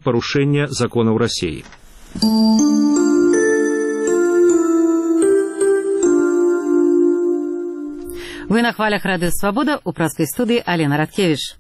парушэння законаў Расіі. Вы на хвалях Радио Свобода, у пражской студии Алена Радкевич.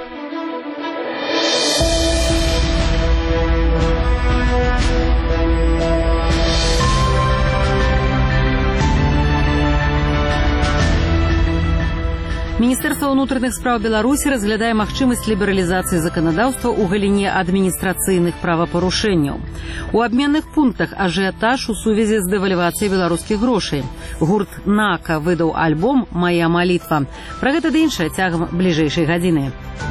Міністэрства ўнутраных спраў Беларусі разглядае магчымасць лібералізацыі заканадаўства ў галіне адміністрацыйных правапарушэнняў. У абменных пунктах ажыятаж у сувязі з дэвальвацыяй беларускіх грошай. Гурт «Нака» выдаў альбом «Мая малітва». Пра гэта ды іншае цягам бліжэйшай гадзіны.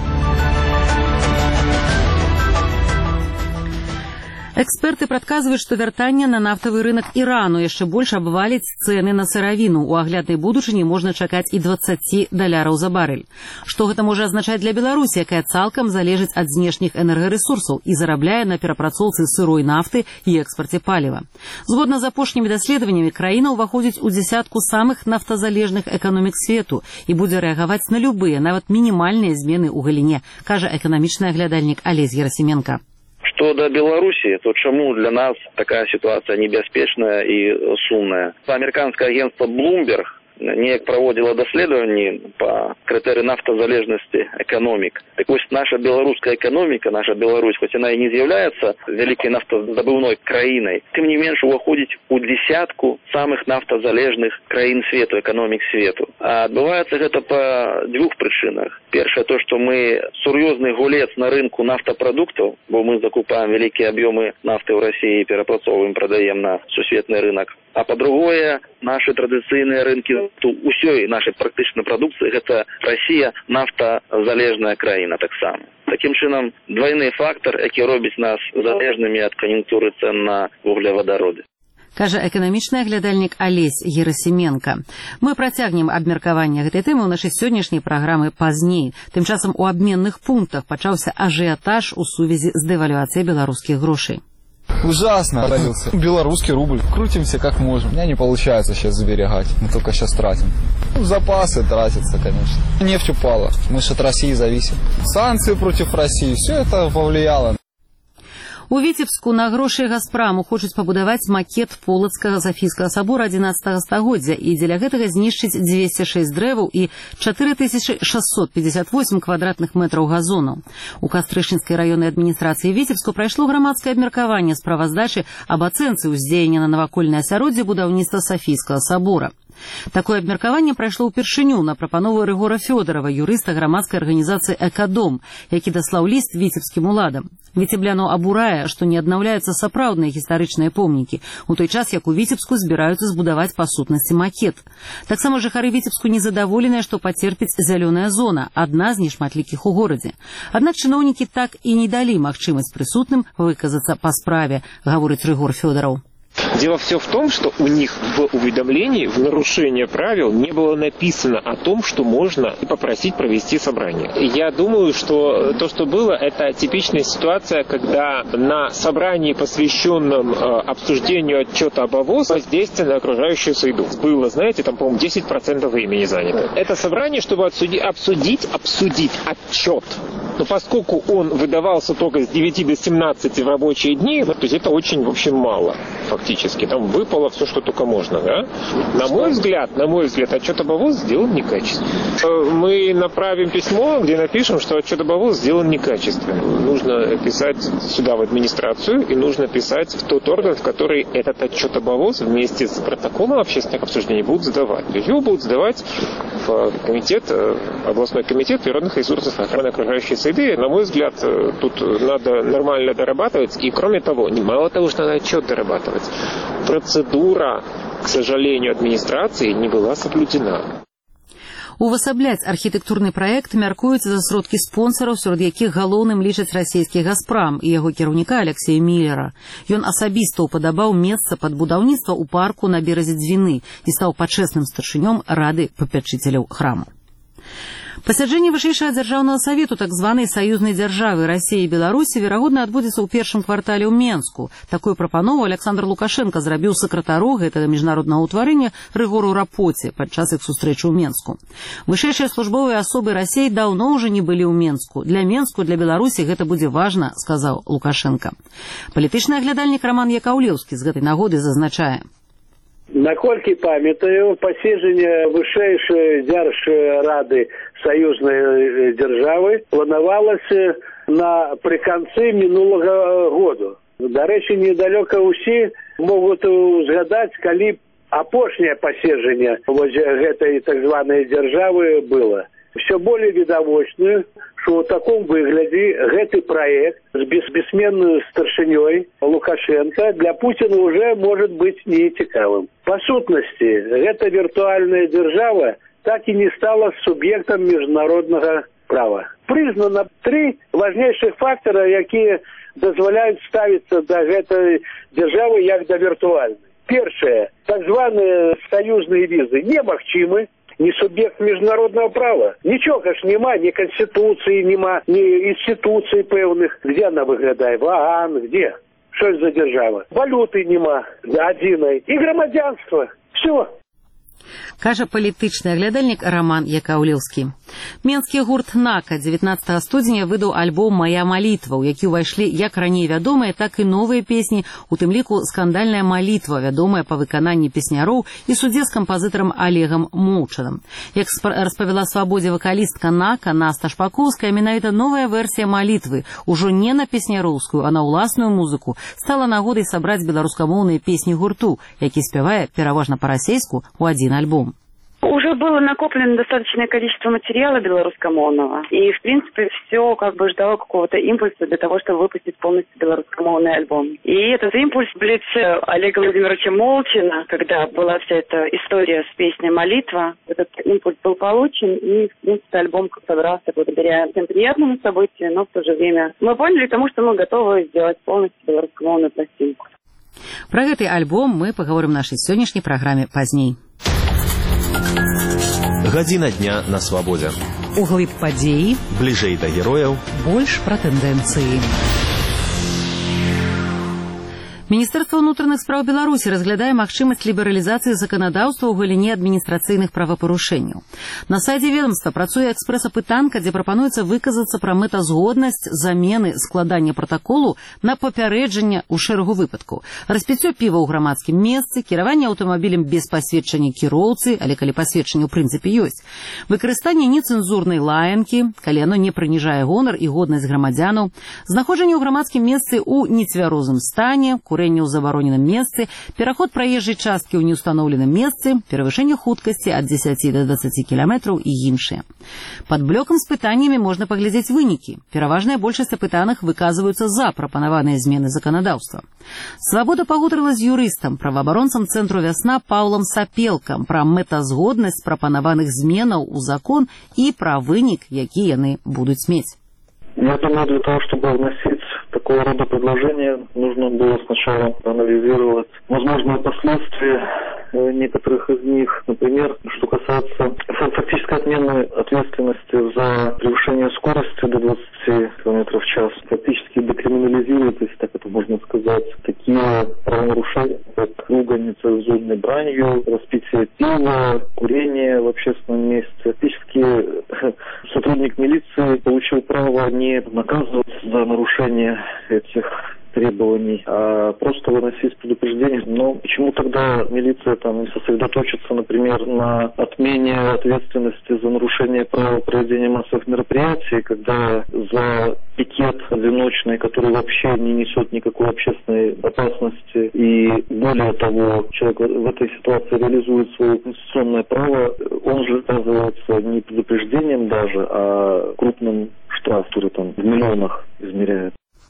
Эксперты прадказваюць, што вяртанне на нафтавы рынок Ірану яшчэ больш абваліць цэны на сыравіну. У агляднай будучыні можна чакаць і $20 за барэль. Што гэта можа азначаць для Беларусі, якая цалкам залежыць ад знешніх энергарэсурсаў і зарабляе на перапрацоўцы сырой нафты і экспарце паліва. Згодна з апошнімі даследаваннямі, краіна ўваходзіць у дзясятку самых нафтазалежных эканомік свету і будзе рэагаваць на любыя, нават мінімальныя змены ў галіне, кажа эканамічны аглядальнік Алесь Герасименко. Что до Беларуси, то чему для нас такая ситуация небяспечная и сумная? Американское агентство Bloomberg неяк проводило даследование по критерию нафтозалежности экономик. Так вот, наша белорусская экономика, наша Беларусь, хоть она и не является великой нафтодобывной краиной, тем не меньше уходит у десятку самых нафтозалежных краин свету, экономик свету. А отбывается это по двух причинах. Первое, то, что мы серьезный гулец на рынку нафтопродуктов, бо мы закупаем великие объемы нафты в России и перепроцовываем, продаем на сусветный рынок. А по-другое, наши традиционные рынки, усей нашей практично продукции, это Россия нафтозалежная краина так само. Таким чином, двойный фактор, який робить нас залежными от конъюнктуры цен на вуглеводороды. Кажа эканамічны аглядальнік Алесь Герасименко. Мы працягнем абмеркаванне гэтай тэмы ў нашай сённяшняй праграмы пазней. Тым часам у абменных пунктах пачаўся ажыятаж у сувязі з дэвальвацыяй беларускіх грошай. Ужасно родился. Белорусский рубль. Крутимся как можем. У меня не получается сейчас сберегать. Мы только сейчас тратим. Запасы тратятся, конечно. Нефть упала. Мы же от России зависим. Санкции против России. Все это повлияло. У Віцебску на грошы Газпраму хочуць пабудаваць макет Полацкага Сафійскага сабора 11 стагоддзя і дзеля гэтага знішчыць 206 дрэваў і 4658 квадратных метраў газонаў. У Кастрычніцкай раённай адміністрацыі Віцебску прайшло грамадскае абмеркаванне справаздачы аб ацэнцы ўздзеяння на навакольнае асяроддзе будаўніцтва Сафійскага сабора. Такое абмеркаванне прайшло ўпершыню на прапанову Рыгора Фёдорова, юрыста грамадскай арганізацыі «Экадом», які даслаў ліст віцебскім уладам. Віцебляну абурае, што не аднаўляюцца сапраўдныя гістарычныя помнікі, у той час, як у Віцебску збіраюцца збудаваць па сутнасці макет. Таксама жыхары Віцебску незадаволеныя, што пацерпіць зялёная зона, адна з нешматлікіх у горадзе. Аднак чыноўнікі так і не далі магчымасць прысутным выказацца па справе, гаворыць Рыгор Фёдоров. Дело все в том, что у них в уведомлении, в нарушение правил, не было написано о том, что можно попросить провести собрание. Я думаю, что то, что было, это типичная ситуация, когда на собрании, посвященном обсуждению отчета об ОВОЗ, воздействие на окружающую среду. Было, знаете, там, по-моему, 10% времени занято. Это собрание, чтобы обсудить отчет. Но поскольку он выдавался только с 9 до 17 в рабочие дни, то есть это очень, в общем, мало. Фактически. Там выпало все, что только можно. Да? На мой взгляд, отчет об ОВОЗ сделан некачественно. Мы направим письмо, где напишем, что отчет об ОВОЗ сделан некачественно. Нужно писать сюда в администрацию и нужно писать в тот орган, в который этот отчет об ОВОЗ вместе с протоколом общественных обсуждений будут сдавать. Его будут сдавать в областной комитет природных ресурсов и охраны окружающей среды. На мой взгляд, тут надо нормально дорабатывать. И кроме того, мало того, что надо отчет дорабатывать, процедура, к сожалению, администрации не была соблюдена. Увасабляць архітэктурны праект мяркуюць за сродкі спонсараў, сярод якіх галоўным лічаць расійскі «Газпрам» і яго кіраўніка Алексея Міллера. Ён асабіста ўпадабаў месца пад будаўніцтва ў парку на беразе Дзвіны і стаў пачэсным старшынём рады папячыцеляў храму. Пасяджэнне вышэйшага дзяржаўнага савету так званай саюзнай дзяржавы Расіі і Беларусі верагодна адбудзецца ў першым квартале ў Менску. Такую прапанову Александр Лукашенко зрабіў сакратару гэтага міжнароднага ўтварэння Рыгору Рапоце падчас іх сустрэчы ў Менску. Вышэйшыя службовыя асобы Расіі даўно ўжо не былі ў Менску. Для Менску, для Беларусі гэта будзе важна, сказаў Лукашенко. Палітычны аглядальнік Роман Якаўлеўскі з гэтай нагоды зазначае: Наколькі памятаю, паседжанне вышэйшай дзяржрады саюзнай дзяржавы планавалася напрыканцы мінулага году. Дарэчы, недалёка ўсе могуць узгадаць, калі апошняе паседжанне гэтай так званай дзяржавы было. Все более відавочна, что в таком выгляде гэты проект с бессменной старшиней Лукашенко для Путина уже может быть нецікавым. По сутности, эта виртуальная держава так и не стала субъектом международного права. Признано 3 важнейших фактора, якія дозволяют ставиться до этой державы як до виртуальной. Первое, так званые союзные визы немагчимы, не субъект международного права. Нічога ж нема, ні конституції нема, ні інституцій певних. Где она выглядає? ВААН, где? Що ж за держава? Валюти нема, одиной. І громадянство. Все. Кажа палітычны аглядальнік Роман Якаўлеўскі. Менскі гурт «Нака» 19 студзеня выдаў альбом «Моя малітва», у які ўвайшлі як раней вядомыя, так і новыя песні, у тым ліку «Скандальная малітва», вядомая па выкананні песняроў і судзе з кампазітарам Олегам Моўчаным. Як распавяла «Свабодзе» вакалістка «Нака» Наста Шпакоўская, менавіта новая версія малітвы, ужо не на песняроўскую, а на ўласную музыку, стала нагодай сабраць беларускамоўныя песні гурту, які спявае пераважна па-расейску ў адзін альбом. Уже было накоплено достаточное количество материала белорусскомовного, и, в принципе, все как бы ждало какого-то импульса для того, чтобы выпустить полностью белорусскомовный альбом. И этот импульс в лице Олега Владимировича Молчина, когда была вся эта история с песней «Молитва», этот импульс был получен, и, в принципе, альбом собрался благодаря тем приятному событию, но в то же время мы поняли к тому, что мы готовы сделать полностью белорусскомовную пластинку. Про гэты альбом мы паговорым в нашай сённяшняй праграме пазней. Гадзіна дня на свабодзе. Углыб падзеі, Бліжэй да герояў, больш пра тэндэнцыі. Міністэрства ўнутраных спраў Беларусі разглядае магчымасць лібералізацыі заканадаўства ў галіне адміністрацыйных правапарушэнняў. На сайце ведомства працуе экспрэс-апытанка, дзе прапануецца выказацца пра мэтазгоднасць замены складання пратаколу на папярэджанне ў шэрагу выпадкаў. Распіццё піва ў грамадскім месцы, кіраванне аўтамабілем без пасведчання кіроўцы, але калі пасведчанне ў прынцыпе ёсць, выкарыстанне нецэнзурнай лаянкі, калі яно не прыніжае гонар і годнасць грамадзянаў, знаходжанне ў грамадскім месцы ў нецвярозым стане, курэнне ў забароненым месцы, пераход праезжай часткі ў неустаноўленым месцы, перавышэнне хуткасці ад 10 до 20 км і іншыя. Пад блокам з пытаннямі можна паглядзець вынікі. Пераважная большасць апытаных выказваюцца за прапанаваныя змены заканадаўства. Свабода пагутарыла з юрыстам, праваабаронцам цэнтру «Вясна» Паўлам Сапелкам пра мэтазгоднасць прапанаваных зменаў у закон і пра вынік, які яны будуць мець. Я думаю, для того, чтобы вносить такого рода предложения, нужно было сначала анализировать возможные последствия некоторых из них. Например, что касается фактической отмены ответственности за превышение скорости до 20 км в час. Фактически декриминализирует, если так это можно сказать, такие правонарушения, как ругань нецензурной бранью, распитие пива, курение в общественном месте. Фактически сотрудник милиции получил право не наказывать за нарушение этих требований, а просто выносить предупреждение. Но почему тогда милиция там не сосредоточится, например, на отмене ответственности за нарушение правил проведения массовых мероприятий, когда за пикет одиночный, который вообще не несет никакой общественной опасности, и более того, человек в этой ситуации реализует свое конституционное право, он же оказывается не предупреждением даже, а крупным штрафом, который там в миллионах измеряет.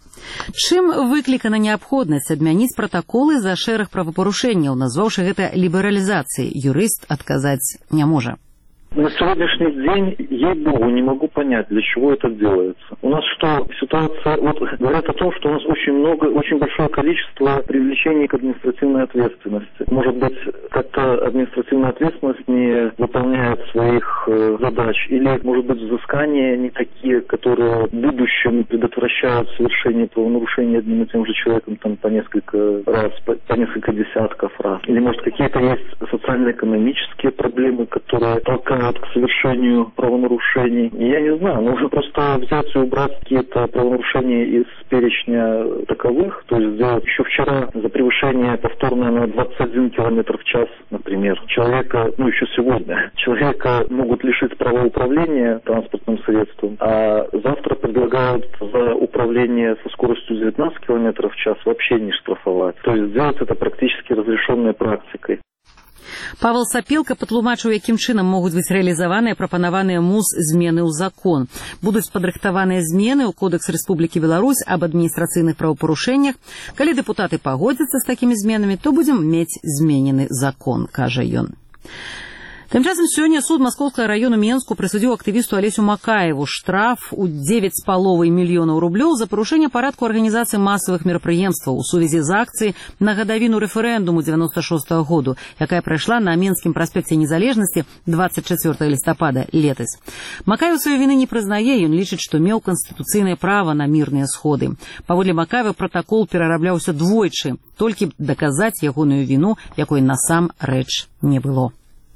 Чым выклікана неабходнасць адмяніць пратаколы за шэраг правапарушэнняў, назваўшы гэта лібералізацыяй, юрыст адказаць не можа. На сегодняшний день ей-богу, не могу понять, для чего это делается. У нас что, ситуация, вот говорят о том, что у нас очень большое количество привлечений к административной ответственности. Может быть, как-то административная ответственность не выполняет своих задач, или, может быть, взыскания не такие, которые в будущем предотвращают совершение правонарушения одним и тем же человеком там, по несколько раз, по несколько десятков раз. Или, может, какие-то есть социально-экономические проблемы, которые толкают к совершению правонарушений. Я не знаю, нужно просто взять и убрать какие-то правонарушения из перечня таковых, то есть сделать еще вчера за превышение повторное на 21 км в час, например, человека, еще сегодня, человека могут лишить права управления транспортным средством, а завтра предлагают за управление со скоростью 19 км в час вообще не штрафовать. То есть сделать это практически разрешенной практикой. Павел Сапелка патлумачыў, якім чынам могуць быць рэалізаваныя прапанаваныя МУЗ змены ў закон. Будуць падрыхтаваныя змены ў Кодекс Рэспублікі Беларусь аб адміністрацыйных правапарушэннях. Калі дэпутаты пагодзяцца з такімі зменамі, то будзем мець зменены закон, кажа ён. Тым часам сёння суд Маскоўскага району Менску прысудзіў актывісту Алесю Макаеву штраф у 9,5 мільёнаў рублёў за парушэнне парадку арганізацыі масавых мерапрыемстваў у сувязі з акцыяй на гадавіну рэферэндуму 96-го году, якая прайшла на Менскім праспекце Незалежнасці 24 лістапада летась. Макаев сваёй віны не прызнае, ён лічыць, што меў канстытуцыйнае права на мірныя сходы. Паводле Макаева пратакол перарабляўся двойчы, толькі даказаць ягоную віну, якой насамрэч не было.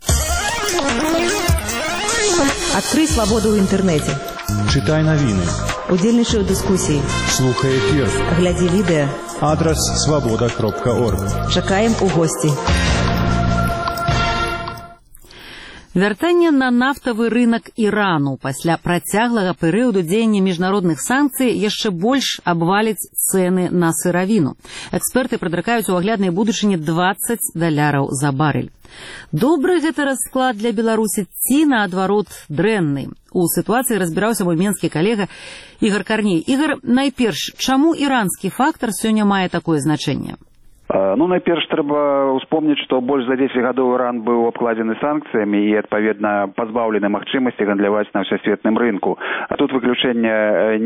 Адкрый свабоду ў інтэрнэце. Чытай навіны. Удзельнічай у дыскусіі. Слухай эфір. Глядзі відэа. Адрас свабода.орг. Чакаем у госці. Вяртанне на нафтавы рынок Ірану пасля працяглага перыяду дзеяння міжнародных санкцый яшчэ больш абваліць цэны на сыравіну. Эксперты прадракаюць у агляднай будучыні $20 за барэль. Добры гэта расклад для Беларусі ці, наадварот, дрэнны? У сітуацыі разбіраўся мой менскі калега Ігар Карней. Ігар, найперш, чаму іранскі фактар сёння мае такое значэнне? Найперш трэба успомніць, што больш за 10 гадоў Іран быў абкладзены санкцыямі і, адпаведна, пазбаўлены магчымасці гандляваць на ўсесветным рынку. А тут выключэнне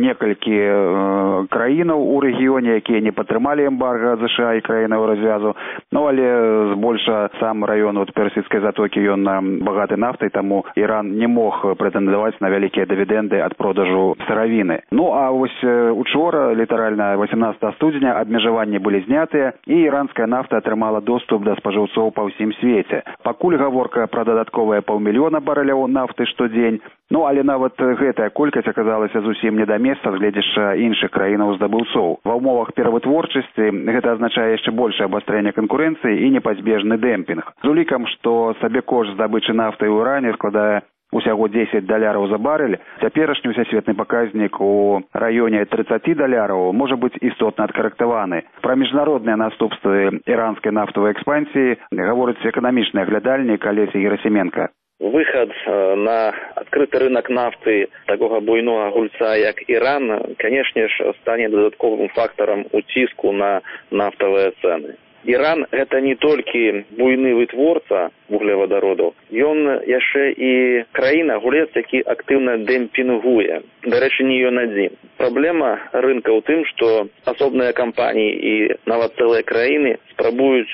некалькі краінаў у рэгіёне, якія не падтрымалі эмбарга ЗША і краінаў развязу. Але збольша сам раён Персідскай затокі, ён багаты нафтай, таму Іран не мог прэтэндаваць на вялікія дывідэнды ад продажу сыравіны. А вось учора, літаральна 18 студзеня, абмежаванні былі знятыя, і іранская нафта атрымала доступ да спажыўцоў па ўсім свеце. Пакуль гаворка пра дадатковыя 500 000 барэляў нафты штодзень, але нават гэтая колькасць аказалася зусім не да месца, гледзячы іншых краінаў-здабыўцоў. Ва ўмовах перавытворчасці гэта азначае яшчэ большае абастрэнне канкурэнцыі і непазбежны дэмпінг. З улікам, што сабекошт здабычы нафты ў Іране складае усяго $10 за барэль, цяперашні ўсесветны паказнік у раёне $30 можа быць істотна адкарэктаваны. Пра міжнародныя наступствы іранскай нафтавай экспансіі гаворыць эканамічны аглядальнік Алеся Герасименко. Выход на открытый рынок нафты такого буйного гульца, як Иран, конечно же, станет додатковым фактором утиску на нафтовые цены. Иран – это не только буйны вытворца вуглеводородов, он яшчэ и краіна гулец, які активно демпингуе. До речі, не ён адзін. Проблема рынка ў тым, что асобныя компании и нават цэлыя краіны спрабуюць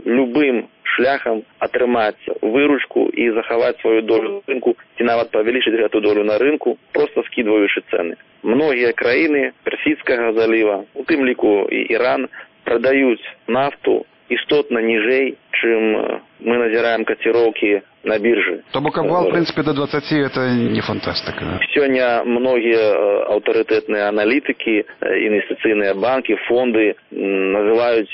любым шляхам атрымаць выручку і захаваць сваю долю на рынку, ці нават павялічыць гэту долю на рынку, просто скидваючы цены. Многія краіны Персідскага заліва, у тым ліку і Іран, продают нафту істотно ніжэй, чым мы назираем котировки на бирже. То бок обвал, в принципе, до 20 это не фантастика. Да? Сегодня многие авторитетные аналитики, инвестиционные банки, фонды называют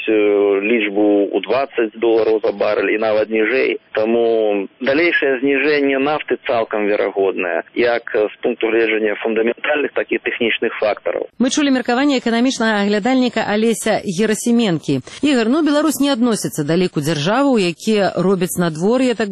лічбу у $20 за баррель и нават ніжэй. Тому далейшее знижение нафты цалкам верагодное, як с пункту гледжання фундаментальных, так и технічных факторов. Мы чулі меркаванне эканамічнага аглядальніка Алеся Герасименкі. Ігор, Беларусь не адносіцца да ліку дзяржаваў, якія робяць надвор'е, так бы мовіць, на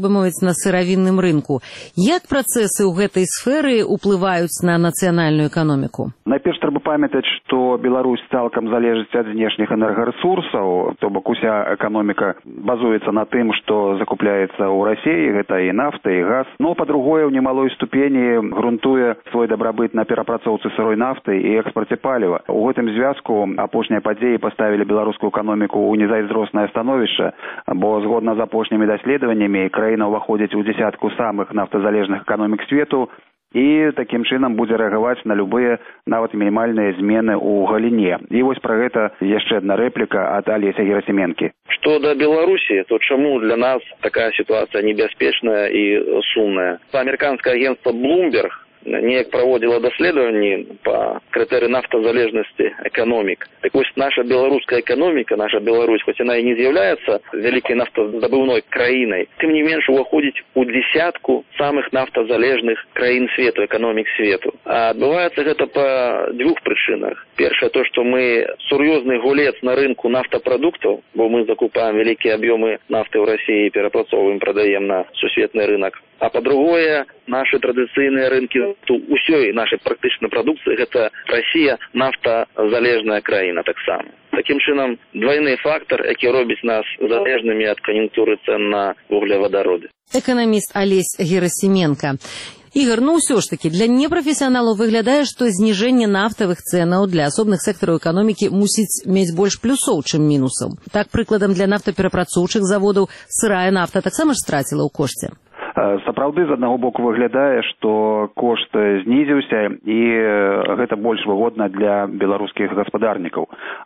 на сыравінным рынку. Як працэсы ў гэтай сферы ўплываюць на нацыянальную эканоміку? Найперш трэба памятаць, што Беларусь цалкам залежыць ад знешніх энергарэсурсаў, то бок уся эканоміка базуецца на тым, што закупляецца ў Расіі, гэта і нафта, і газ. Но, па-другое, ў немалой ступені грунтуе свой дабрабыт на перапрацоўцы сырой нафты і экспарце паліва. У гэтым звязку апошнія падзеі паставілі беларускую эканоміку ў незайздроснае становішча, бо згодна з апошнімі даследаваннямі краіна ўваходзіць у дзесятку самых нафтазалежных эканомік свету і такім чынам будзе рэагаваць на любыя, нават мінімальныя змены ў галіне. І вось пра гэта яшчэ адна рэпліка ад Алеся Герасименкі. Что до Беларуси, то чему для нас такая ситуация небяспечная и сумная? Американское агентство Bloomberg неяк праводзіла даследаванні па крытэрыі нафтазалежнасці эканомік. Так вось, наша беларуская эканоміка, наша Беларусь, хоць яна і не з'яўляецца вялікай нафтаздабыўной краінай, тым не менш уваходзіць у дзесятку самых нафтазалежных краін свету, эканомік свету. А адбываецца гэта па двух прычынах. Першае, то, што мы сур'ёзны гулец на рынку нафтапрадуктаў, бо мы закупаем вялікія аб'ёмы нафты ў Расіі і перапрацоўваем, прадаем на сусветны рынок. А па-другое, наши традыцыйныя рынкі усёй нашай практычнай прадукцыі гэта Расія нафтазалежная краіна таксама. Такім чынам, двойны фактор, які робіць нас залежнымі ад кан'юнктуры цэн на вуглевадароды. Эканаміст Алесь Герасименко. Ігор, ўсё ж такі, для непрафесіяналаў выглядае, што зніжэнне нафтавых цэнаў для асобных сектараў эканомікі мусіць мець больш плюсоў, чым мінусаў. Так, прыкладам, для нафтаперапрацоўчых заводаў сырая нафта таксама ж страціла ў кошце. Сапраўды, з аднаго боку выглядае, што кошт знізіўся і гэта больш выгодна для беларускіх гаспадарнікаў.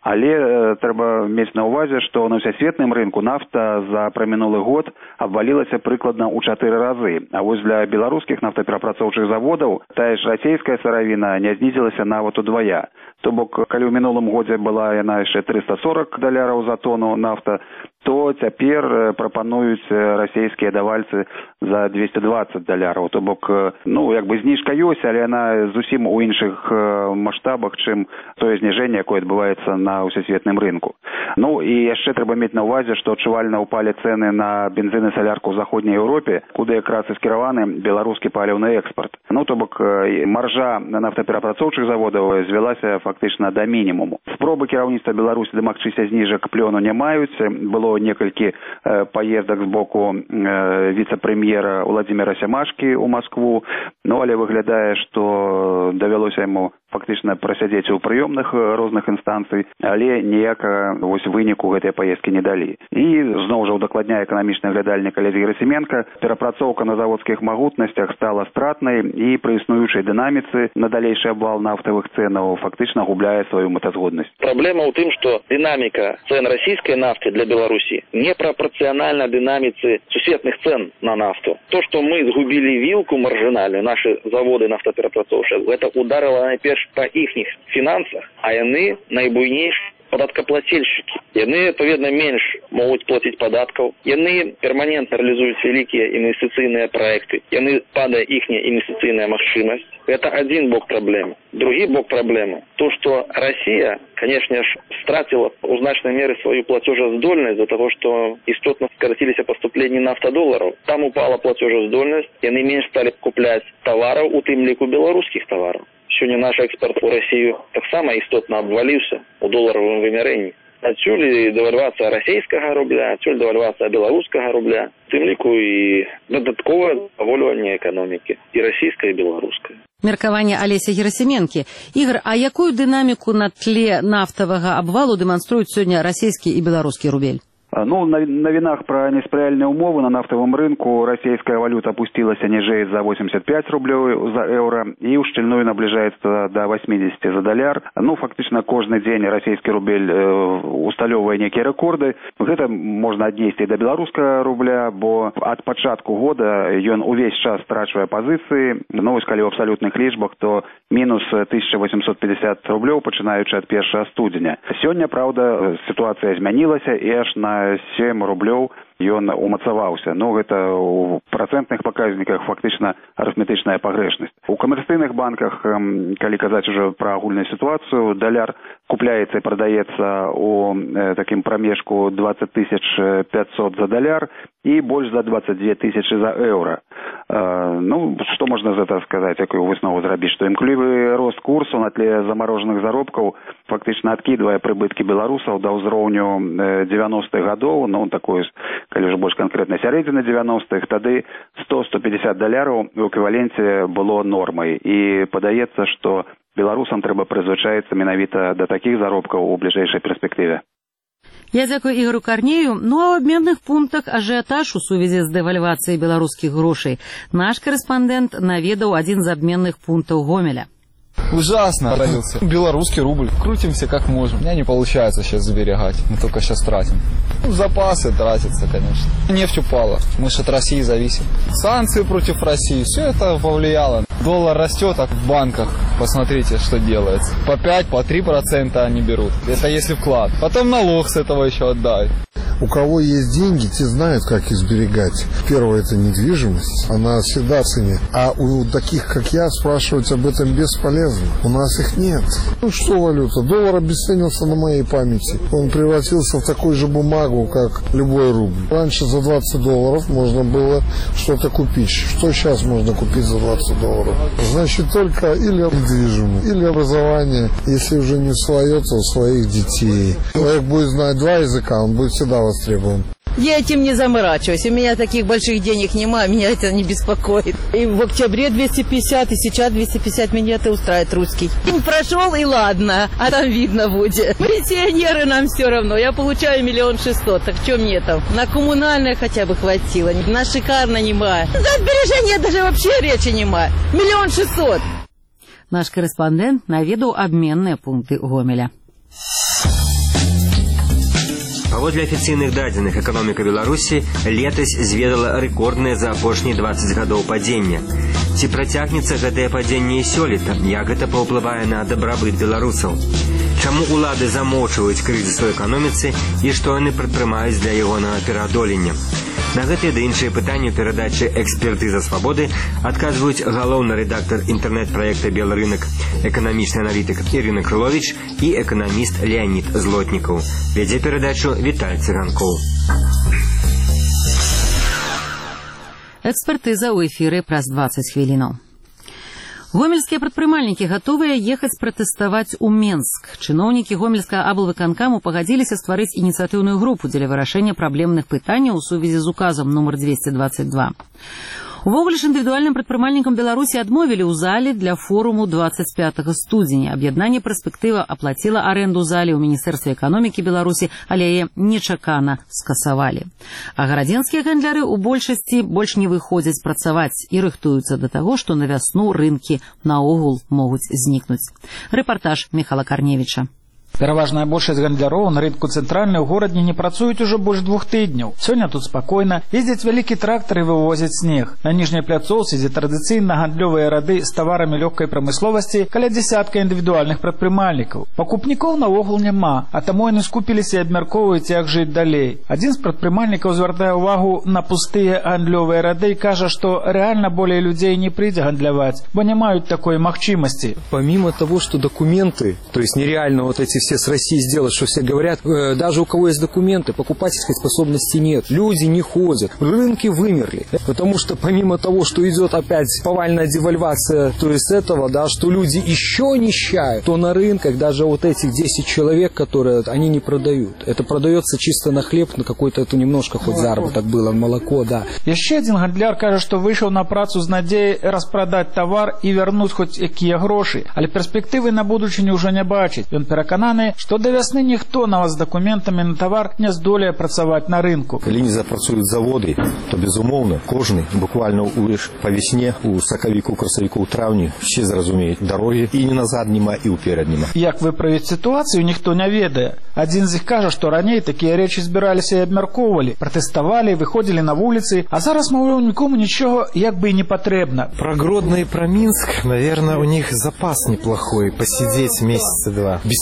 Але трэба мець на ўвазе, што на ўсесветным рынку нафта за прамінулы год абвалілася прыкладна ў 4 разы. А вось для беларускіх нафтаперапрацоўчых заводаў тая ж расійская сыравіна не знізілася нават удвая. То бок, калі ў мінулым годзе была яна яшчэ $340 за тону нафта, то цяпер прапануюць расійскія давальцы за $220. То бок, зніжка ёсць, але яна зусім у іншых маштабах, чым тое зніжэнне, якое адбываецца на ўсесветным рынку. І яшчэ трэба мець на ўвазе, што адчувальна ўпалі цэны на бензін і салярку ў заходняй Еўропе, куды якраз і скіраваны беларускі паліўны экспарт. То бок, маржа нафтаперапрацоўчых заводаў звялася фактычна да мінімуму. Спробы кіраўніцтва Беларусі дамагчыся зніжак плёну не маюць. Было некалькі паездак з боку віцэ-прэм'ера Владзіміра Сямашкі ў Маскву, але выглядае, што давялося яму фактычна прасядзець у прыёмных розных інстанцый, але ніякага выніку гэтыя паездкі не далі. І зноў жа удакладняе эканамічны глядальнік Алесь Герасименко, перапрацоўка на заводскіх магутнасцях стала стратнай і пры існуючай дынаміцы на далейшы абвал нафтавых цэнаў фактычна губляе сваю мэтазгоднасць. Праблема ў тым, што дынаміка цэн расійскай нафты для Беларусі непропорциональна динамице сусветных цен на нафту. То, что мы сгубили вилку маржинальную, наши заводы нафтоперапрацоўчыя, это ударило найперш по их финансах, а яны найбуйнейшие податкаплательщики. Яны, адпаведна, менш могуць плаціць падаткаў. Яны перманентна рэалізуюць вялікія інвестыцыйныя праекты. Яны падае іхняя інвестыцыйная магчымасць. Это один бок проблемы. Другой бок проблемы. То, что Россия, конечно же, стратила у значной меры свою платежездольность из-за того, что истотно сократились поступления нафтодолларов. Там упала платежездольность, и они меньше стали куплять товаров, у тым лику белорусских товаров. Сегодня наш экспорт в Россию так само истотно обвалился у долларовым вымярэнні. Адсюль девальвацыя расійскага рубля, адсюль девальвацыя беларускага рубля, тым ліку і дадатковае паволіванне эканомікі і расійскай, і беларускай. Меркаванне Алеся Герасименкі. Ігор, а якую дынаміку на тле нафтавага абвалу дэманструюць сёння расійскі і беларускі рубель? На вінах пра неспрыяльныя ўмовы на нафтавым рынку расійская валюта апусцілася ніжэй за 85 рублёў за еўра і ўшчыльную набліжаецца да 80 за даляр. Фактычна кожны дзень расійскі рубель усталёўвае нейкія рэкорды. Гэта можна аднесці да беларускага рубля, бо ад пачатку года ён увесь час страчвае пазіцыі. Калі ў абсалютных лічбах, то мінус 1850 рублёў, пачынаючы ад 1 студзеня. Сёння, праўда, сітуацыя змянілася і аж на 7 рублёў ён умацаваўся. Ну, гэта у працэнтных паказніках фактычна арыфметычная пагрэшнасць. У камерцыйных банках, калі казаць уже пра агульную сітуацыю, даляр купляецца і прадаецца у такім прамежку 20 500 за даляр і больш за 22 000 за еўра. Ну, што можна за гэта сказаць, якую выснову зрабіць, што імклівы рост курсу на тле замарожаных заробкаў фактычна адкідвае прыбыткі беларусаў да ўзроўню 90-х гадоў, ну, такое, калі ўжо больш канкрэтна сярэдзіна 90-х, тады 100-150 даляраў у эквіваленце было нормай. І падаецца, што беларусам трэба прызвычаіцца менавіта да такіх заробкаў у бліжэйшай перспектыве. Я дзякую Ігору Карнею. Ну а ў абменных пунктах ажыятаж у сувязі з дэвальвацыяй беларускіх грошай наш корэспандэнт наведаў адзін з абменных пунктаў Гомеля. Ужасно родился. Белорусский рубль. Крутимся как можем. У меня не получается сейчас сберегать. Мы только сейчас тратим. Ну, запасы тратятся, конечно. Нефть упала. Мы же от России зависим. Санкции против России. Все это повлияло. Доллар растет, а в банках посмотрите, что делается. По 5, по 3% они берут. Это если вклад. Потом налог с этого еще отдают. У кого есть деньги, те знают, как их сберегать. Первое – это недвижимость. Она всегда в цене. А у таких, как я, спрашивать об этом бесполезно. У нас их нет. Ну что валюта? Доллар обесценился на моей памяти. Он превратился в такую же бумагу, как любой рубль. Раньше за $20 можно было что-то купить. Что сейчас можно купить за $20? Значит, только или недвижимость, или образование. Если уже не свое, то у своих детей. Человек будет знать 2 языка, он будет всегда востребован. Я этим не заморачиваюсь. У меня таких больших денег нема, меня это не беспокоит. И в октябре 250, и сейчас 250 меня это устраивает русский. Прошел и ладно, а там видно будет. Пенсионеры нам все равно. Я получаю 1 600 000, так что мне там? На коммунальное хотя бы хватило. На шикарно нема. За сбережения даже вообще речи нема. 1 600 000. Наш корэспандэнт наведаў абменныя пункты Гомеля. Паводле афіцыйных дадзеных, эканоміка Беларусі летась зведала рэкорднае за апошнія 20 гадоў падзення. Ці працягнецца гэтае падзенне і сёлета? Як гэта паўплывае на дабрабыт беларусаў? Чаму улады замоўчваюць крызіс у эканоміцы і што яны прадпрымаюць для ягонага пераадолення? На гэтыя ды іншыя пытанні ў перадачы «Экспертыза свабоды» адказваюць галоўны рэдактар інтэрнэт-праекта «Белы рынок», эканамічны аналітык Ірына Крыловіч і эканаміст Леонід Злотнікаў. Вядзе перадачу Віталь Цыганкоў. Экспертыза ў эфіры праз 20 хвілінаў. Гомельскія прадпрымальнікі гатовыя ехаць пратэставаць у Менск. Чыноўнікі гомельскага аблвыканкаму пагадзіліся стварыць ініцыятыўную групу дзеля вырашэння праблемных пытанняў у сувязі з указам нумар 222. Увогуле ж індывідуальным прадпрымальнікам Беларусі адмовілі ў зале для форуму 25 студзеня. Аб'яднанне «Перспектыва» аплаціла арэнду зале ў Міністэрстве эканомікі Беларусі, але яе нечакана скасавалі. А гарадзенскія гандляры ў большасці больш не выходзяць працаваць і рыхтуюцца да таго, што на вясну рынкі наогул могуць знікнуць. Рэпартаж Михала Карневіча. Пераважная большасць гандляроў на рынку цэнтральнай у горадзе не працуюць ужо больш 2 тыдняў. Сёння тут спакойна, ездзяць вялікі трактар і вывозяць снег. На ніжняй пляцоўцы, дзе традыцыйна гандлёвыя рады з таварамі лёгкай прамысловасці, каля дзясятка індывідуальных прадпрымальнікаў. Пакупнікоў наогул няма, а таму яны скупіліся і абмяркоўваюць, як жыць далей. Адзін з прадпрымальнікаў звяртае ўвагу на пустыя гандлёвыя рады і кажа, што рэальна болей людзей не прыйдзе гандляваць, бо не маюць такой магчымасці. Помимо того, что документы, то есть нереально вот эти все с Россией сделать, что все говорят, даже у кого есть документы, покупательской способности нет. Люди не ходят. Рынки вымерли. Потому что помимо того, что идет опять повальная девальвация, то есть этого, да, что люди еще нищают, то на рынках даже вот этих 10 человек, которые они не продают. Это продается чисто на хлеб, на какой-то это немножко хоть заработок было, молоко, да. Еще один гандляр кажа, что вышел на працу з надеей распродать товар и вернуть хоть якія гроши, але перспективы на будучыню уже не бачить. Он перакананы, что до весны ніхто на вас з документами на товар не здолее працаваць на рынку. Калі не запрацуюць заводы, то безумоўна кожны буквально по весне, у сакавіку, красавіку, у траўні все зразумеюць дарогі і не назад нема, і ўперад нема. Як выправіць сітуацыю, ніхто не ведае. Адзін з іх кажа, што раней такія рэчы збіраліся і абмяркоўвалі, пратэставалі, выходзілі на вуліцы, а зараз, маўляў, нікому нічого як бы і не патрэбна. Про Гродно и про Минск, наверное, у них запас неплохой, посидеть месяца 2, без протестов.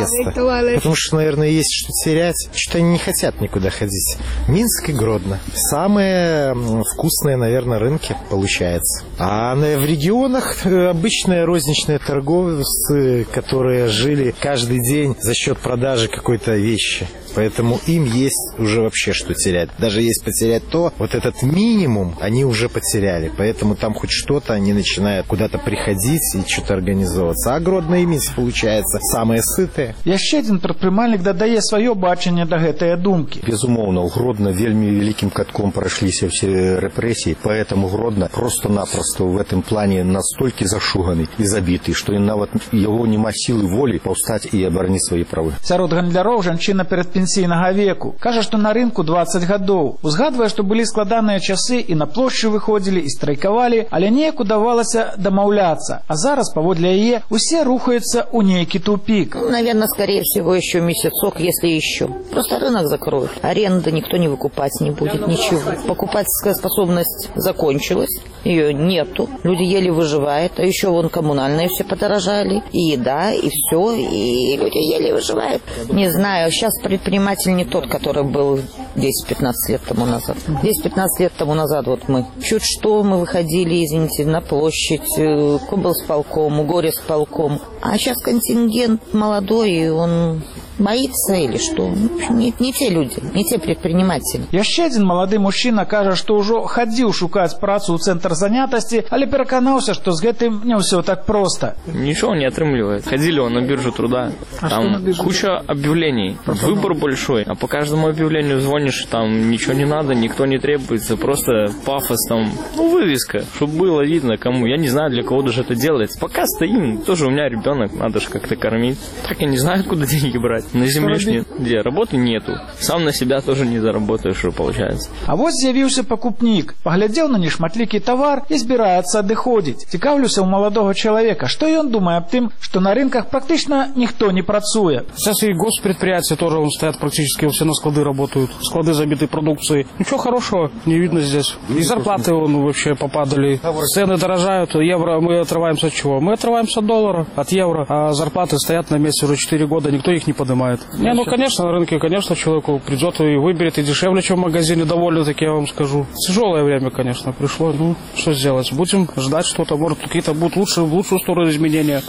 место. Потому что, наверное, есть что терять. Что-то они не хотят никуда ходить. Минск и Гродно. Самые вкусные, наверное, рынки получается. А в регионах обычные розничные торговцы, которые жили каждый день за счет продажи какой-то вещи. Поэтому им есть уже вообще что терять. Даже если потерять то, вот этот минимум они уже потеряли. Поэтому там хоть что-то они начинают куда-то приходить и что-то организовываться. А Гродно и Минск, получается, самые сытые. Яшчэ адзін прадпрымальнік дадае сваё бачанне да гэтае думкі. Безумоўна, у Гродно вельмі великим катком прошлись все репрессии, поэтому Гродно просто-напросто в этом плане настолько зашуганы и забиты, что нават его нема силы воли повстать и оборонить свои правы. Сярод гандляроў жанчына перадпенсійнага веку. Кажа, што на рынку 20 гадоў. Узгадвае, што былі складаныя часы і на плошчы выходзілі, і страйкавалі, але неяк удавалася дамаўляцца. А зараз, паводле яе, усе рухаюцца ў нейкі тупик. Наверное, скорее всего, еще месяцок, если еще. Просто рынок закроют. Аренда никто не выкупать не будет, ничего. Покупательская способность закончилась, ее нету. Люди еле выживают, а еще вон коммунальные все подорожали. И еда, и все, и люди еле выживают. Не знаю, сейчас предприниматель не тот, который был 10-15 лет тому назад. 10-15 лет тому назад вот мы. Чуть что мы выходили, извините, на площадь, к облсполкому, горисполкому. А сейчас контингент молодой, и он боится или что? Не те люди, не те предприниматели. Яшчэ адзін малады мужчына кажа, што ўжо хадзіў шукаць працу ў цэнтр занятасці, але пераканаўся, што з гэтым не ўсё так просто. Ничего не отрымливает. Ходили на биржу труда. Там куча объявлений. Выбор большой. А по каждому объявлению звонишь, там ничего не надо, никто не требуется. Просто пафос там. Вывеска, чтобы было видно кому. Я не знаю, для кого даже это делается. Пока стоим, тоже у меня ребенок, надо же как-то кормить. Так я не знаю, откуда деньги брать. На земле ж нет, где работы нету. Сам на себя тоже не заработаешь, что получается. А вот з'явіўся пакупнік, паглядзеў на нешматлікі тавар і збіраецца адыходзіць. Цікаўлюся ў маладога чалавека, што ён думае аб тым, што на рынках практычна ніхто не працуе. Сейчас и госпредприятия тоже стоят практически, все на склады работают. Склады забиты продукцией. Ничего хорошего не видно здесь. И зарплаты вообще попадали. Цены дорожают. Евро мы отрываемся от чего? Мы отрываемся от доллара, от евро. А зарплаты стоят на месте уже 4 года, никто их не поднимает. Не, ну, конечно, на рынке, конечно, человеку придет и выберет, и дешевле, чем в магазине, довольно-таки, я вам скажу. Тяжелое время, конечно, пришло. Ну, что сделать? Будем ждать что-то, может, какие-то будут лучше, в лучшую сторону изменения.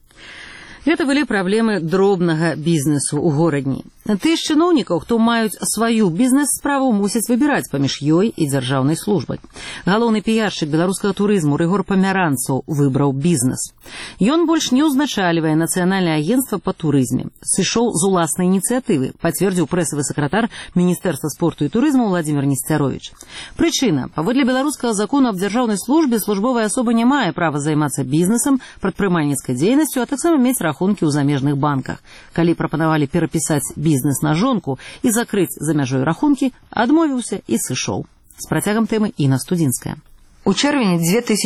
Гэта былі праблемы дробнага бізнесу ў горадні. Тыя з чыноўнікаў, хто маюць сваю бізнес-справу, мусяць выбіраць паміж ёй і дзяржаўнай службай. Галоўны піяршчык беларускага турызму Рыгор Памяранцаў выбраў бізнес. Ён больш не ўзначальвае нацыянальнае агенцтва па турызме. Сышоў з уласнай ініцыятывы, пацвердзіў прэсавы сакратар Міністэрства спорту і турызму Владзімир Несцяровіч. Прычына: паводле беларускага закону аб дзяржаўнай службе службовая асоба не мае права займацца бізнесам, прадпрымальніцкай дзейнасцю, а таксама мець рахункі ў замежных банках. Калі прапанавалі перапісаць бізнес на жонку і закрыць за мяжой рахункі, адмовіўся і сышоў. З працягам тэмы Інна Студзінская. У чэрвені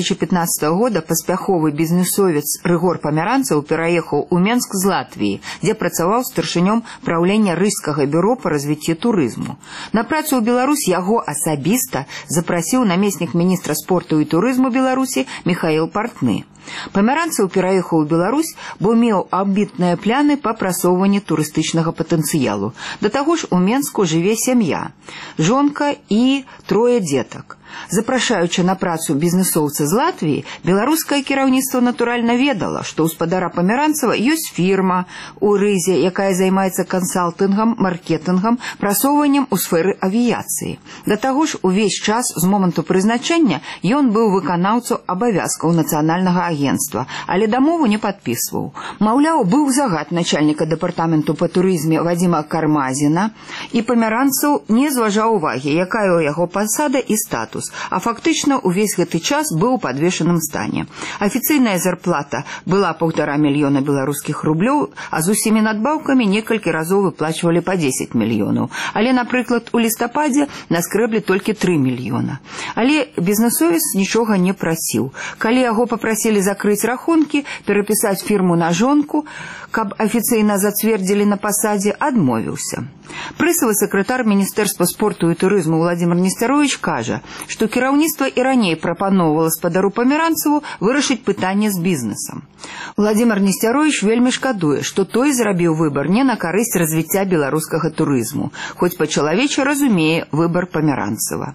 2015 года паспяховы бізнесовец Рыгор Памяранцаў пераехаў у Менск з Латвіі, дзе працаваў старшынём праўлення рыжскага бюро па развіцці турызму. На працу ў Беларусь яго асабіста запрасіў намеснік міністра спорту і турызму Беларусі Михаил Партны. Памяранцаў пераехаў у Беларусь, бо меў амбітныя пляны па прасоўванні турыстычнага патэнцыялу. Да таго ж у Менску жыве сям'я, жонка і 3 дзетак. Запрашаючы на працу бізнесоўца з Латвіі, беларускае кіраўніцтва натуральна ведала, што ў спадара Памяранцава ёсць фірма у Рызе, якая займаецца кансалтынгам, маркетынгам, прасоўваннем у сферы авіяцыі. Да таго ж увесь час з моманту прызначэння ён быў выканаўцаў абавязкаў нацыянальнага агенцтва, але дамову не падпісваў. Маўляў, быў загад начальніка дэпартаменту па турызме Вадзіма Кармазіна, і Памяранцаў не зважаў увагі, якая ў яго пасада і статус, а фактычна увесь гэты час быў у падвешаным стане. Афіцыйная зарплата была 1,5 мільёна беларускіх рублёў, а з усімі надбаўкамі некалькі разоў выплачвалі па 10 мільёнаў. Але, напрыклад, у лістападзе наскрэблі толькі 3 мільёна. Але бізнесовец нічога не прасіў. Калі яго папрасілі закрыць рахункі, перапісаць фірму на жонку, каб афіцыйна зацвердзілі на пасадзе, адмовіўся. Прэсавы сакратар Міністэрства спорту і турызму Владимир Несцярович кажа, што кіраўніцтва і раней прапаноўвала спадару Памеранцаву вырашыць пытанне з бізнесам. Владимир Несцярович вельмі шкадуе, што той зрабіў выбар не на карысць развіцця беларускага турызму, хоць па-чалавечы разумее выбар Памеранцава.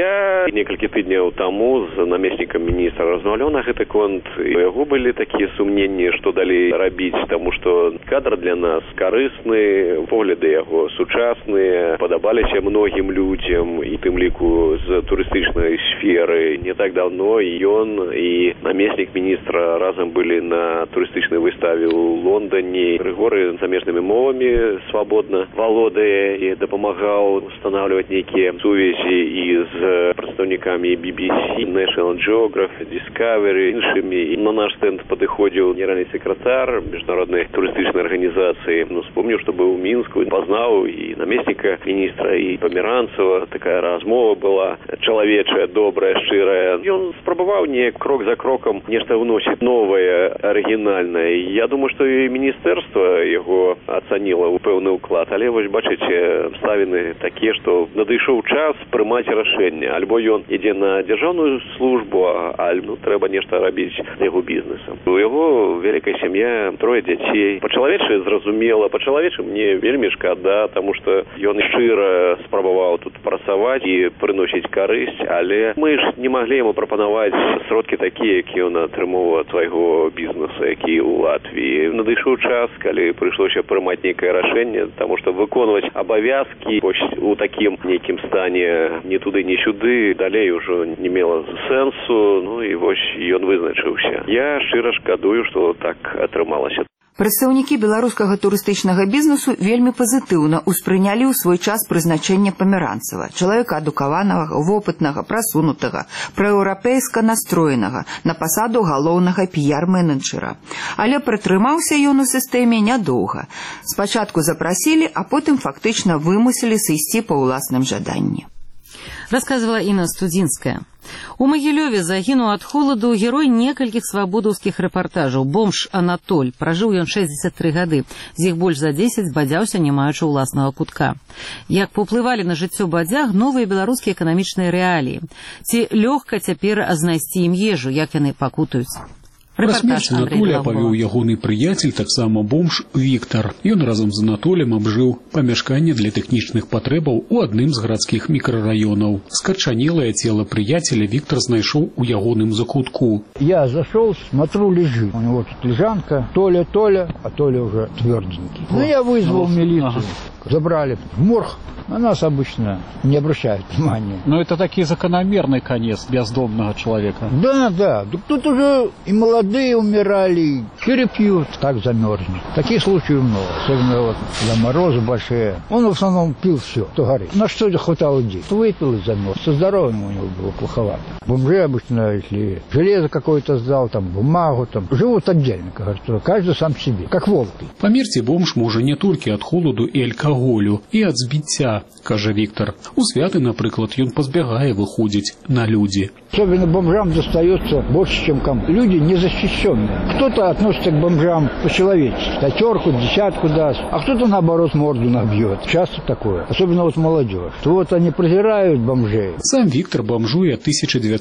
Я некалькі тыдняў таму з намеснікам міністра размаўляў на гэты конт. У яго былі такія сумненні, што далей рабіць, таму што кадр для нас карысны, погляды яго сучасныя, падабаліся многім людзям, і тым ліку з турыстычнай сферы. Не так даўно ён і намеснік міністра разам былі на турыстычнай выставе ў Лондоне. Григорый замежнымі мовамі свабодна валодае і дапамагаў устанавліваць нейкія сувязі і з прадстаўнікамі BBC, National Geographic, Discovery, іншымі. На наш стэнд падыходзіў генеральны сакратар міжнароднай турыстычнай арганізацыі. Вспомніў, што быў у Мінску, пазнаў і намесніка міністра, і Памеранцава. Такая размова была чалавечая, добрая, шчырая. Ён спрабаваў неяк крок за крокам нешта ўносіць новае, арыгінальнае. Я думаю, што і міністэрства яго ацаніла ў пэўны ўклад. Але вось бачыце, абставіны такія, што надышоў час прымаць рашэнне. Альбо ён ідзе на дзяржаўную службу, альбо трэба нешта рабіць з яго бізнесам. У яго вялікая сям'я, 3 дзяцей. Па-чалавечы зразумела, па-чалавечы мне вельмі шкада, таму што ён шчыра спрабаваў тут працаваць і прыносіць карысць, але мы ж не маглі яму прапанаваць сродкі такія, якія ён атрымоўваў ад свайго бізнеса, які ў Латвіі. Надышоў час, калі прыйшлося прымаць нейкае рашэнне, таму што выконваць абавязкі у такім нейкім стане ні туды, ні сюды, далей ужо не мела сэнсу, ну і вось ён вызначыўся. Я шчыра шкадую, што так атрымалася. Прадстаўнікі беларускага турыстычнага бізнесу вельмі пазітыўна ўспрынялі ў свой час прызначэнне Памеранцава, чалавека адукаванага, вопытнага, прасунутага, праеўрапейска настроенага на пасаду галоўнага піяр-менеджера. Але пратрымаўся ён у сістэме нядоўга. Спачатку запрасілі, а потым фактычна вымусілі сысці па ўласным жаданні. Рассказывала Инна Студинская. У Магілёве загінуў ад холаду герой некалькіх свабодаўскіх рэпартажаў. Бомж Анатоль. Пражыў ён 63 гады. З іх больш за 10 бадзяўся, не маючы ўласнага кутка. Як паўплывалі на жыццё бадзяг новыя беларускія эканамічныя рэаліі. Ці лёгка цяпер знайсці ім ежу, як яны пакутаюць? Пра смерць Анатолія павёў ягоны прыяцель, таксама бомж Віктар. Ён разам з Анатолем абжыў памяшканне для тэхнічных патрэбаў у адным з гарадскіх мікрараёнаў. Скачанелае цела прыяцеля Віктар знайшоў у ягоным закутку. Я зашел, смотрю, лежит. У него тут лежанка. Толя, а Толя уже тверденький. Ну, я вызвал милицию. Забрали в морг. На нас обычно не обращают внимания. Но это таки закономерный конец бездомного человека. Да. Тут уже и молодые умирали, перепьют, так замерзнет. Таких случаев много. Особенно вот для мороза большие. Он в основном пил все, что горит. На что хватало денег. Выпил и замерз. Со здоровьем у него было плоховато. Бомжи обычно, если железо какое-то сдал, там бумагу, там живут отдельно, как говорится, каждый сам себе, как волки. Памерці бомж можа не толькі ад холаду і алкаголю, і ад збіцця, кажа Віктор. У святы, напрыклад, ён пазбягае выходзіць на людзі. Особенно бомжам достается больше, чем кому. Люди незащищенные. Кто-то относится к бомжам по-человечески. 5, 10 даст, а кто-то, наоборот, морду набьет. Часто такое. Особенно вот молодежь. То вот они презирают бомжей. Сам Віктор бомжуе ад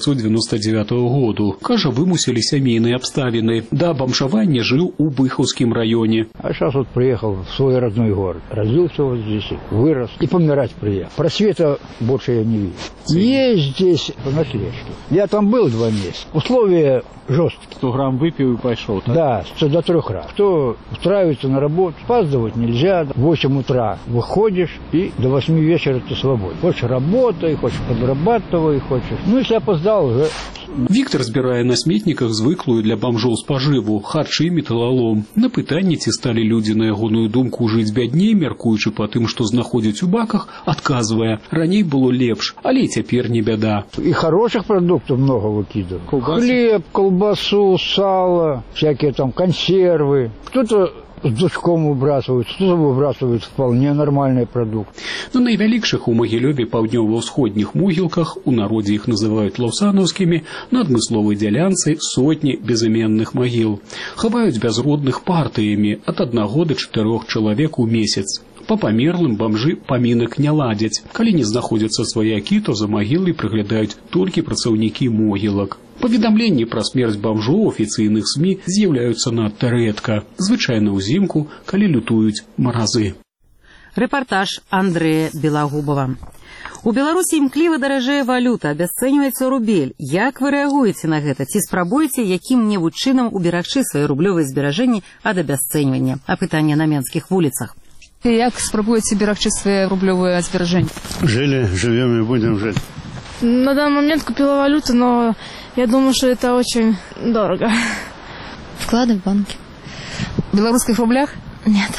1999 году. Кажа, вымусілі сямейныя абставіны. Да бомжавання жыў у Быхаўскім раёне. А сейчас вот приехал в свой родной город. Родился вот здесь, вырос и помирать приехал. Просвета больше я не вижу. Есть здесь понаследству. Я там был 2 месяца. Условия жесткие. 100 грамм выпил и пошел, так? Да, до 3 раз. Кто устраивается на работу, опаздывать нельзя. В 8 утра выходишь и до 8 вечера ты свободен. Хочешь работай, хочешь подрабатывай, хочешь. Ну, если опоздал, уже... Віктор збірае на сметніках звыклую для бамжоў спажыву, харчы, металалом. На пытанне, ці сталі людзі, на ягоную думку, жыць бядней, мяркуючы па тым, што знаходзяць у баках, адказвае, раней было лепш, але цяпер не бяда. И хороших продуктов много выкидывают. Хлеб, колбасу, сало, всякие там консервы. Кто-то с душком выбрасывают, кто-то выбрасывает вполне нормальный продукт. На найвялікшых у Магілёве паўднёва-ўсходніх могілках, у народзе іх называюць лаўсанаўскімі, на адмысловай дзялянцы сотні безыменных магіл. Хаваюць бязродных партыямі ад 1 до 4 чалавек у месяц. Па памерлым бомжы памінак не ладзяць. Калі не знаходзяцца сваякі, то за магілай прыглядаюць толькі працаўнікі могілак. Паведамленні пра смерць бомжоў у афіцыйных СМІ з'яўляюцца надта рэдка, звычайна ўзімку, калі лютуюць маразы. Рэпартаж Андрэя Белагубова. У Беларусі імкліва даражэе валюта, абясцэньваецца рубель. Як вы рэагуеце на гэта? Ці спрабуеце якім-небудзь чынам уберагчы свае рублёвыя зберажэнні ад абясцэньвання? Апытанне на менскіх вуліцах. Як спрабуеце берагчы свае рублёвыя зберажэнні? Жили, живем и будем жить. На данный момент купила валюту, но я думаю, что это очень дорого. Вклады в банке. В белорусских рублях? Нет.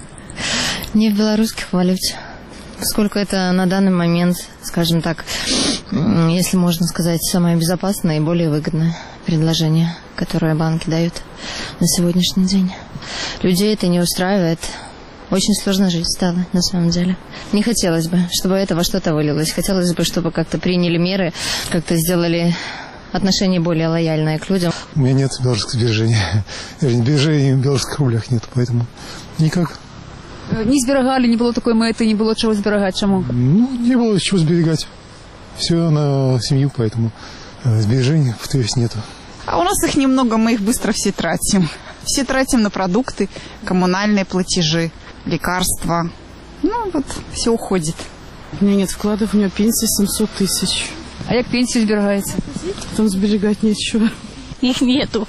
Не в белорусских валюте. Поскольку это на данный момент, скажем так, если можно сказать, самое безопасное и более выгодное предложение, которое банки дают на сегодняшний день. Людей это не устраивает. Очень сложно жить стало, на самом деле. Не хотелось бы, чтобы это во что-то вылилось. Хотелось бы, чтобы как-то приняли меры, как-то сделали отношения более лояльные к людям. У меня нет белорусских сбережений. Сбережений в белорусских рублях нет, поэтому никак. Не зберегали, не было такой мэты, не было чего зберегать. Чему? Ну, не было чего сберегать. Все на семью, поэтому сбережений в ТС нету. А у нас их немного, мы их быстро все тратим. Все тратим на продукты, коммунальные платежи, лекарства. Ну, вот, все уходит. У меня нет вкладов, у меня пенсия 700 тысяч. А як пенсию сберегаете? Там сберегать нечего. Их нету.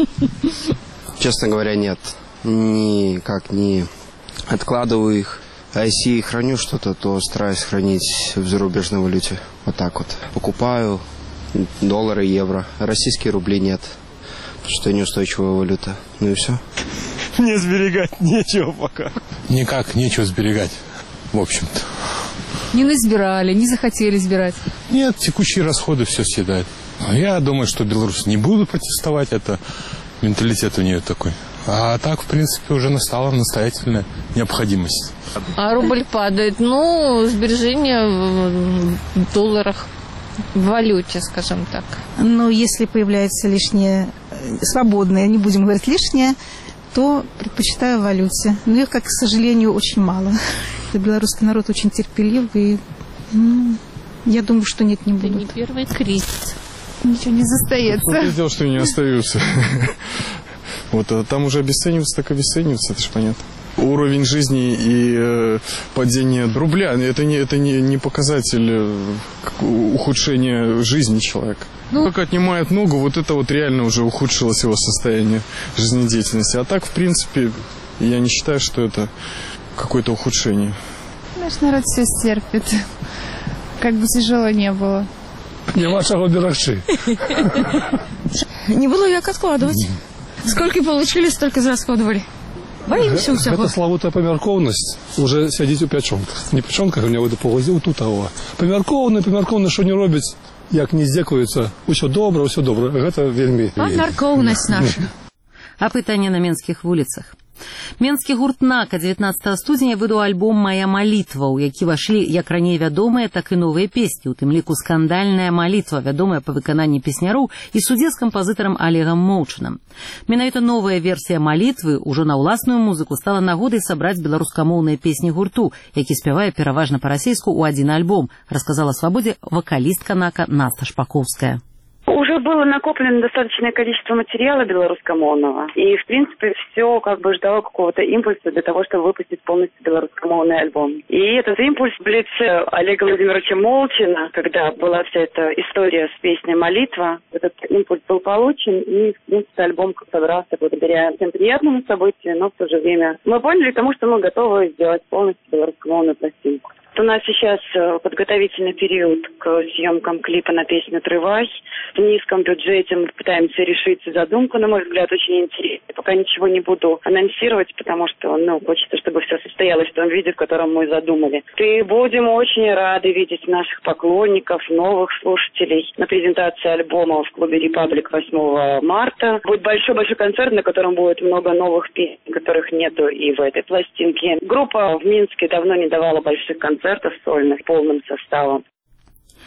Честно говоря, нет. Никак не откладываю их. А если и храню что-то, то стараюсь хранить в зарубежной валюте. Вот так вот. Покупаю доллары, евро. Российские рубли нет. Потому что неустойчивая валюта. Ну и все. Мне сберегать нечего пока. Никак нечего сберегать, в общем-то. Не насбирали, не захотели сбирать? Нет, текущие расходы все съедают. Я думаю, что белорусы не будут протестовать. Это менталитет у нее такой. А так, в принципе, уже настала настоятельная необходимость. А рубль падает. Ну, сбережения в долларах, в валюте, скажем так. Но если появляется лишнее, свободное, не будем говорить лишнее, то предпочитаю в валюте. Но их, как, к сожалению, очень мало. Белорусский народ очень терпеливый. Я думаю, что нет, не будут. Это не первый кризис. Ничего не застается. Ну, дело, что не остаются. Вот, а там уже обесцениваться, так обесцениваться, это же понятно. Уровень жизни и падение рубля, это не показатель ухудшения жизни человека. Как отнимает ногу, вот это вот реально уже ухудшилось его состояние жизнедеятельности. А так, в принципе, я не считаю, что это какое-то ухудшение. Наш народ все стерпит. Как бы тяжело не было. Нема чого берегчи. Не было як откладывать. Сколько получили, столько зарасходовали. Боимся всего. Это славутая помяркованность уже сядзіць у пячонках. Не пячонках, у меня выйду погазил тут, а помяркованный, что не робяць, як не здзекуюцца. Усё добра. Гэта вельмі. Помяркованность наша. Апытанне на менскіх вуліцах. Менскі гурт «Нака» 19 студзеня выдаў альбом «Моя малітва», у які вашлі як раней вядомыя, так і новыя песні, у тым ліку «Скандальная малітва», вядомая па выкананні песняроў і судзе з кампазітарам Олегам Моўчынам. Менавіта новая версія малітвы ўжо на ўласную музыку стала нагодай сабраць беларускамоўныя песні гурту, які спявае пераважна па-расейску ў адзін альбом, расказала «Свабодзе» вакалістка «Нака» Наста Шпаковская. Уже было накоплено достаточное количество материала белорусскомовного, и, в принципе, все как бы ждало какого-то импульса для того, чтобы выпустить полностью белорусскомовный альбом. И этот импульс в лице Олега Владимировича Молчина, когда была вся эта история с песней «Молитва», этот импульс был получен, и, в принципе, альбом собрался благодаря всем приятному событию, но в то же время мы поняли тому, что мы готовы сделать полностью белорусскомовную пластинку. У нас сейчас подготовительный период к съемкам клипа на песню «Трывай». В низком бюджете мы пытаемся решить задумку, на мой взгляд, очень интересная. Пока ничего не буду анонсировать, потому что, хочется, чтобы все состоялось в том виде, в котором мы задумали. И будем очень рады видеть наших поклонников, новых слушателей на презентации альбома в клубе «Репаблик» 8 марта. Будет большой-большой концерт, на котором будет много новых песен, которых нету и в этой пластинке. Группа в Минске давно не давала больших концертов сольных полным составом.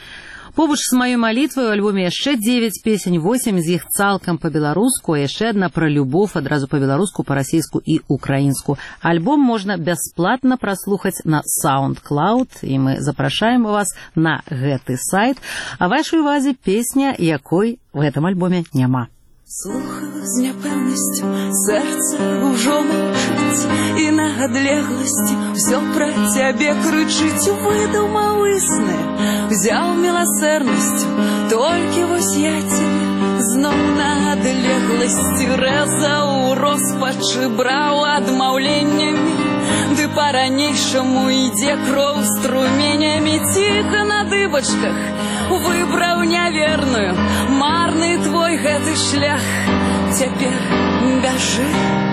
Побач з маёй малітвай у альбоме яшчэ 9 песень, 8 з іх цалкам па-беларуску, а яшчэ адна пра любоў адразу па-беларуску, па-расійску і украінску. Альбом можна бясплатна праслухаць на SoundCloud, і мы запрашаем вас на гэты сайт. А вашай увазе песня, якой в гэтым альбоме няма. Слухаю з няпэўнасцю, сэрца ўжо маўчыць, і на адлегласці ўсё пра цябе крычыць. Выдумаў існы, взяў міласэрнасцю, толькі вось я цябе зноў на адлегласці рэзаў, роспачы браў адмаўленнямі, ды па-ранейшаму ідзе кроў струменямі. Ціха на дыбачках выбраў няверную, марны твой гэты шлях, цяпер бяжы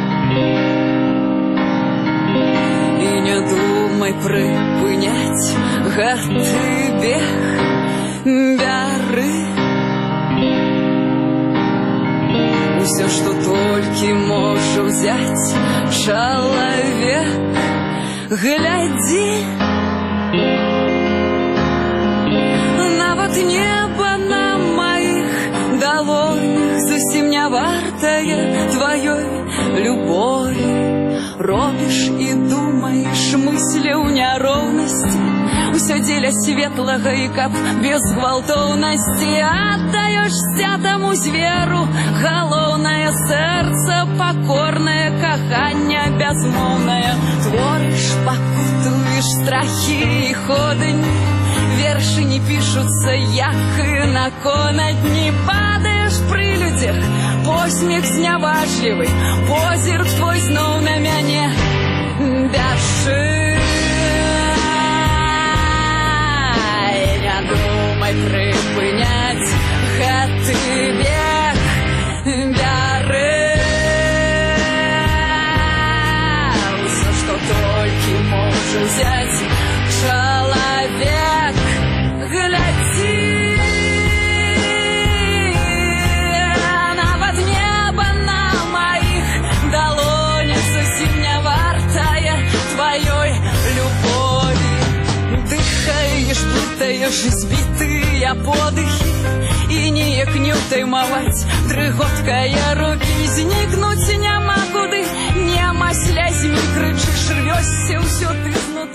і не думай прыпыняць гэты бег, бяры усё, што толькі можа ўзяць чалавек. Глядзі, нават неба на маіх далонях зусім не вартае тваёй любові. Робіш і думаеш мыслі ў няроўнасці, усё дзеля светлага і каб без гвалтоўнасці. Аддаешся таму зверу, галоўнае сэрца пакорнае, каханне бязмоўнае. Творыш, пакутуеш страхі і ходыні, вершы не пішуцца, як і наконат дні. Падаеш пры людзях, посмех зняважлівы, позірк твой зноў на мяне. Бяжы, не думай прыпыняць гэты бег, бяры усё, што толькі можа ўзяць чалавек. Глядзі, нават неба на маіх далонях зусім не вартае тваёй любові. Дыхаеш, плутаеш збітыя подыхі, і ніяк не ўтаймаваць дрыготкае рукі. Знікнуць няма куды, няма слязьмі, крычыш, рвёшся ўсё ты знутры.